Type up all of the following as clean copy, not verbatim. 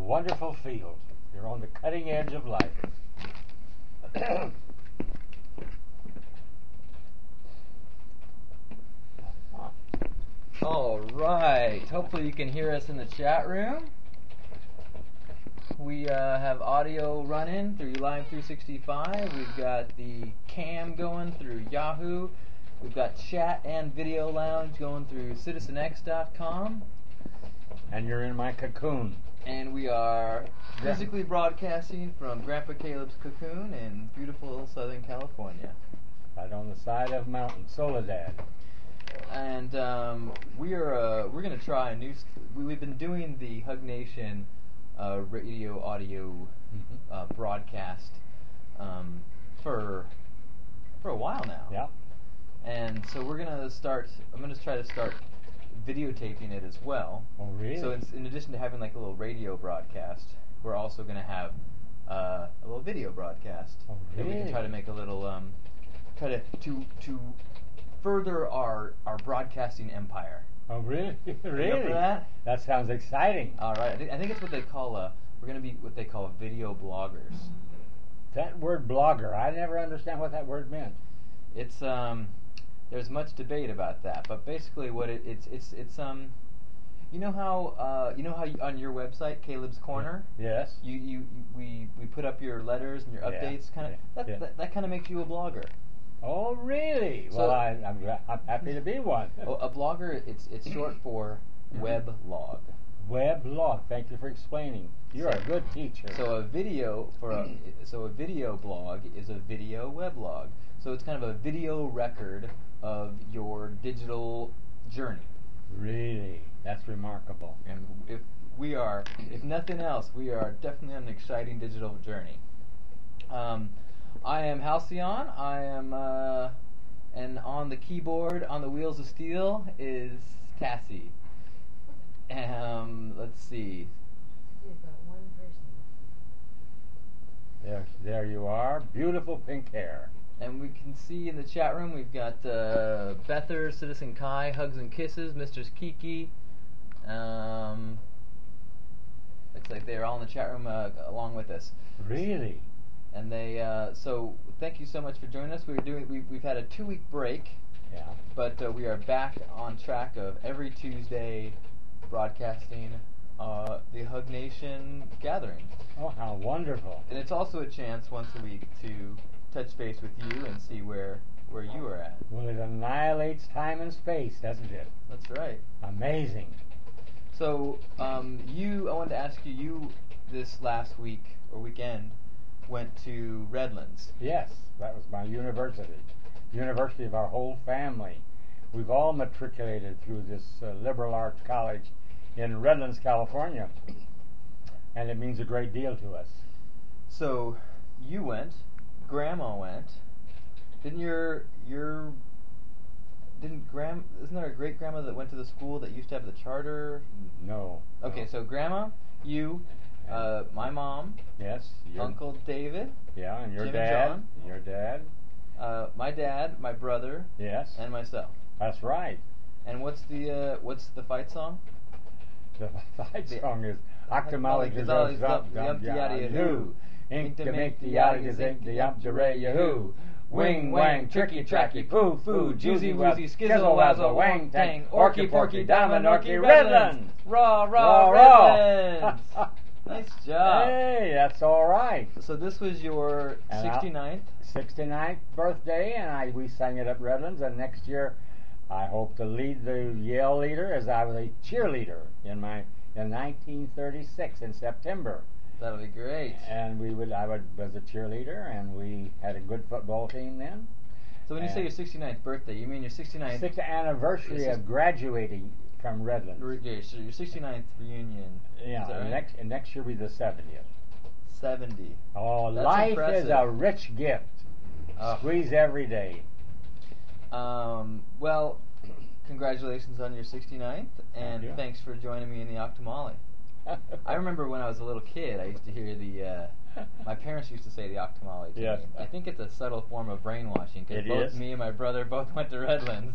wonderful field. You're on the cutting edge of life. All right. Hopefully you can hear us in the chat room. We have audio running through Live 365. We've got the cam going through Yahoo. We've got chat and video lounge going through citizenx.com. And you're in my cocoon. And we are physically broadcasting from Grandpa Caleb's cocoon in beautiful Southern California. Right on the side of Mountain Soledad. And we're going to try a new. We've been doing the Hug Nation radio audio broadcast for a while now. Yeah. And so we're gonna start. I'm gonna try to start videotaping it as well. Oh, really? So in addition to having like a little radio broadcast, we're also gonna have a little video broadcast. Oh, really? And we can try to make a little try to further our broadcasting empire. Oh, really? Really? You up for that? That sounds exciting. All right. I think it's what they call we're going to be what they call video bloggers. That word blogger, I never understand what that word meant. It's there's much debate about that, but basically what it's you know how on your website Caleb's Corner, Yes. we put up your letters and your updates that kind of makes you a blogger. Oh, really? So- Well, I'm happy to be one. Oh, a blogger, it's short for weblog. Weblog. Thank you for explaining. You're a good teacher. So a video a video blog is a video weblog. So it's kind of a video record of your digital journey. Really? That's remarkable. And if nothing else, we are definitely on an exciting digital journey. I am Halcyon. I am, and on the keyboard, on the wheels of steel, is Cassie. Let's see. You've got one person. There you are. Beautiful pink hair. And we can see in the chat room we've got Bether, Citizen Kai, Hugs and Kisses, Mistress Kiki. Looks like they're all in the chat room along with us. Really? And they so thank you so much for joining us. We've had a 2-week break, Yeah. but we are back on track of every Tuesday broadcasting the Hug Nation gathering. Oh, how wonderful. And it's also a chance once a week to touch base with you and see where you are at. Well, it annihilates time and space, doesn't it? That's right. Amazing. So I wanted to ask you this last week or weekend went to Redlands. Yes, that was my university of our whole family. We've all matriculated through this liberal arts college in Redlands, California, and it means a great deal to us. So you went, Grandma went. Isn't there a great grandma that went to the school that used to have the charter? No. Okay, so Grandma, you, my mom, Yes. Uncle David, Yeah, and your Jim and dad. John. Your dad. my dad, my brother, Yes. and myself. That's right. And what's the fight song? The fight song is Octomali Octomali Gazali Zump Yada Yahoo. Ink to make the Yada Zink the Yump Ray Yahoo. Wing Wang Tricky Tracky Poo Foo Juicy Woozy Skizzle Wazzle Wang Tang Orky Porky Dominorky Redlands. Raw Raw. Redlands. Nice job. Hey, that's all right. So this was your And 69th? 69th birthday, and we sang it up Redlands, and next year I hope to lead the Yale leader as I was a cheerleader in 1936 in September. That'll be great. And I was a cheerleader, and we had a good football team then. So when you say your 69th birthday, you mean your 69th... Sixth anniversary of graduating from Redlands. So your 69th reunion. Yeah, Is that right? next year will be the 70th. 70. Oh, That's life impressive. is a rich gift. Squeeze every day. Well, congratulations on your 69th, and Thank you. thanks for joining me in the Octomali. I remember when I was a little kid, I used to hear my parents used to say the Octomali to Yes. me. I think it's a subtle form of brainwashing, because It both is. me and my brother both went to Redlands.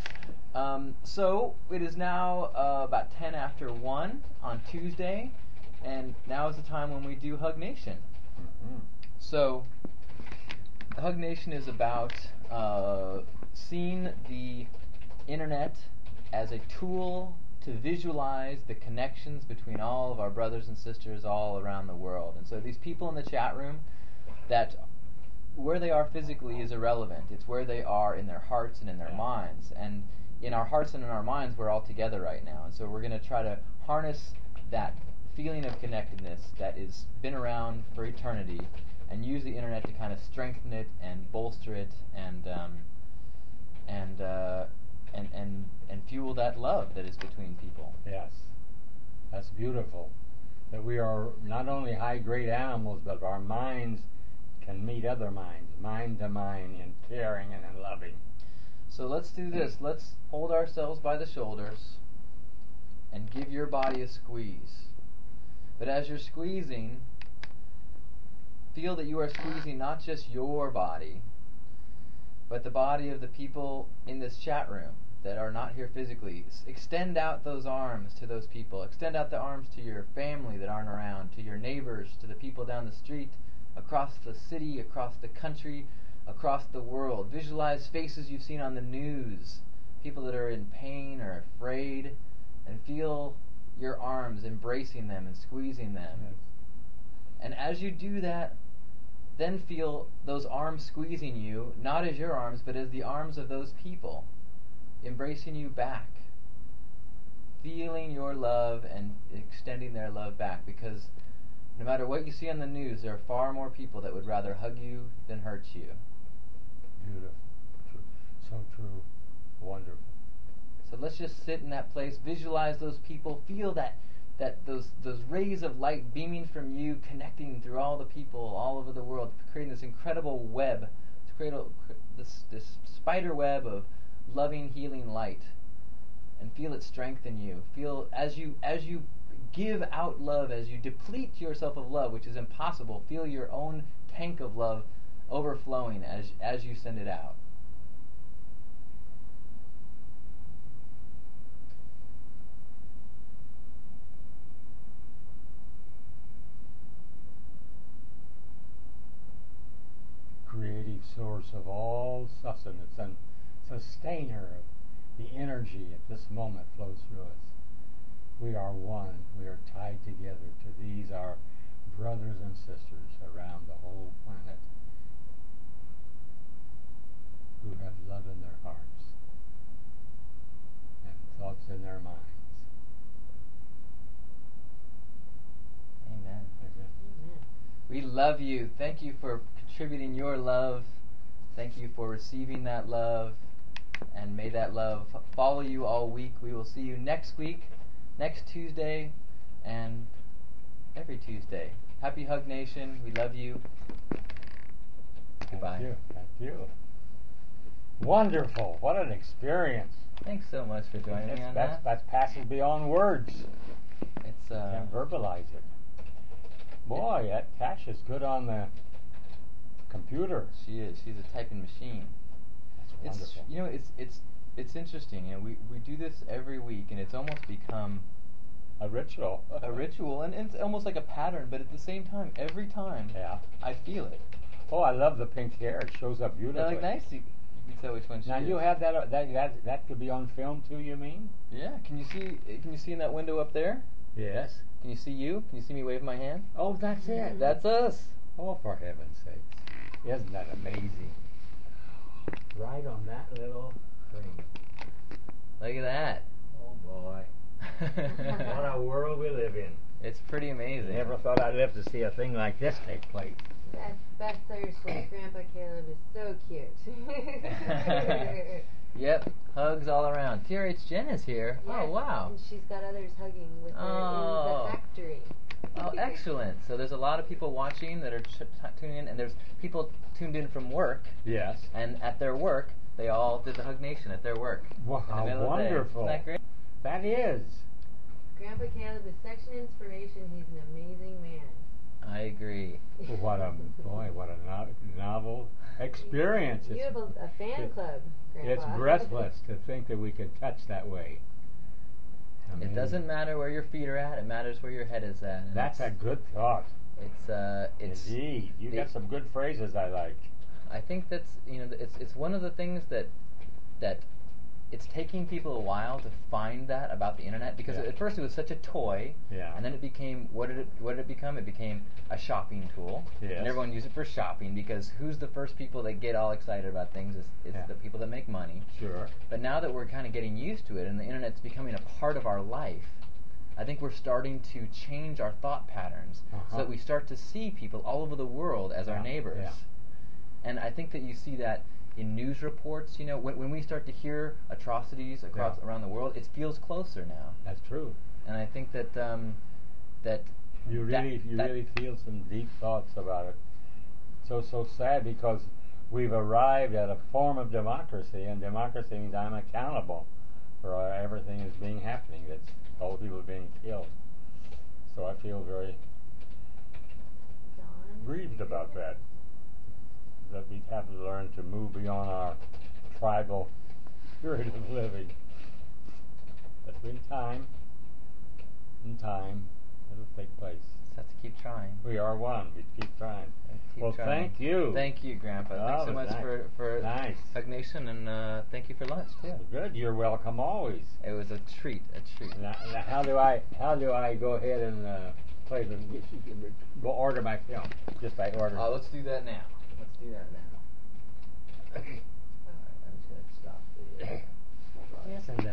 So, it is now about 10 after 1 on Tuesday, And now is the time when we do Hug Nation. Mm-hmm. So, Hug Nation is about seeing the internet as a tool to visualize the connections between all of our brothers and sisters all around the world. And so these people in the chat room, that where they are physically is irrelevant. It's where they are in their hearts and in their minds. And in our hearts and in our minds, we're all together right now. And so we're going to try to harness that feeling of connectedness that has been around for eternity and use the internet to kind of strengthen it and bolster it and fuel that love that is between people. Yes, that's beautiful. That we are not only high-grade animals, but our minds can meet other minds, mind to mind, in caring and in loving. So let's do this. Let's hold ourselves by the shoulders and give your body a squeeze. But as you're squeezing, feel that you are squeezing not just your body, but the body of the people in this chat room that are not here physically. Extend out those arms to those people. Extend out the arms to your family that aren't around, to your neighbors, to the people down the street, across the city, across the country, across the world. Visualize faces you've seen on the news, people that are in pain or afraid, and feel your arms embracing them and squeezing them. Yes. And as you do that, then feel those arms squeezing you, not as your arms, but as the arms of those people, embracing you back. Feeling your love and extending their love back, because no matter what you see on the news, there are far more people that would rather hug you than hurt you. Beautiful. True. So true. Wonderful. So let's just sit in that place, visualize those people, feel that those rays of light beaming from you, connecting through all the people all over the world, creating this incredible web, to create this spider web of loving, healing light, and feel it strengthen you. Feel as you give out love, as you deplete yourself of love, which is impossible, feel your own tank of love overflowing as you send it out. Creative source of all sustenance and sustainer of the energy at this moment flows through us. We are one. We are tied together to these, our brothers and sisters around the whole planet, who have love in their hearts and thoughts in their minds. Amen. Amen. Amen. We love you. Thank you for contributing your love. Thank you for receiving that love. And may that love follow you all week. We will see you next week, next Tuesday, and every Tuesday. Happy Hug Nation. We love you. Goodbye. Thank you. Thank you. Wonderful. What an experience. Thanks so much for joining me on that. That's passes beyond words. It's Can't verbalize it. Boy, that Cash is good on the computer. She is. She's a typing machine. That's It's wonderful. it's interesting. We do this every week, and it's almost become A ritual. a ritual, and it's almost like a pattern. But at the same time, every time Yeah. I feel it. Oh, I love the pink hair. It shows up beautifully. Like nice. You can tell which one she Now is. you have that could be on film too. You mean? Yeah. Can you see in that window up there? Yes. Can you see you? Can you see me wave my hand? Oh, that's it. That's us. Oh, for heaven's sakes! Isn't that amazing? Right on that little thing. Look at that. Oh boy! What a world we live in. It's pretty amazing. Never thought I'd live to see a thing like this take place. Beth seriously, Grandpa Caleb is so cute. Yep. Hugs all around. TRH Jen is here. Yes, Oh wow. And she's got others hugging with her Oh. in the factory. Oh, excellent. So there's a lot of people watching that are tuning in, and there's people tuned in from work, Yes. and at their work, they all did the Hug Nation at their work. Wow, in the middle of the day. wonderful. Isn't that great? That is. Grandpa Caleb is such an inspiration. He's an amazing man. I agree. What a novel experience. You have a fan club, Grandpa. It's breathless to think that we can touch that way. It doesn't matter where your feet are at; it matters where your head is at. And That's a good thought. It's Indeed, you got some good phrases I like. I think that's it's one of the things that it's taking people a while to find that about the internet, because Yeah. at first it was such a toy, Yeah. and then it became what did it become? It became a shopping tool, Yes. and everyone used it for shopping, because who's the first people that get all excited about things? It's Yeah. the people that make money. Sure. But now that we're kind of getting used to it, and the internet's becoming a part of our life, I think we're starting to change our thought patterns so that we start to see people all over the world as our Yeah, neighbors. yeah. And I think that you see that in news reports. When we start to hear atrocities around the world, it feels closer now. That's true. And I think that You really feel some deep thoughts about it. So sad, because we've arrived at a form of democracy, and democracy means I'm accountable for everything that's being happening. That's all the people being killed. So I feel very Don? grieved about that. That we have to learn to move beyond our tribal spirit of living. But in time, it'll take place. just have to keep trying. We are one. We keep trying. Keep Well, trying. thank you. Thank you, Grandpa. Oh, Thanks so much nice. for Nice. Hug Nation, and thank you for lunch too. Good. You're welcome always. It was a treat. Now, how do I go ahead and play the go order my film? Just by order. Let's do that now. All right, I'm just gonna stop the. Yes, and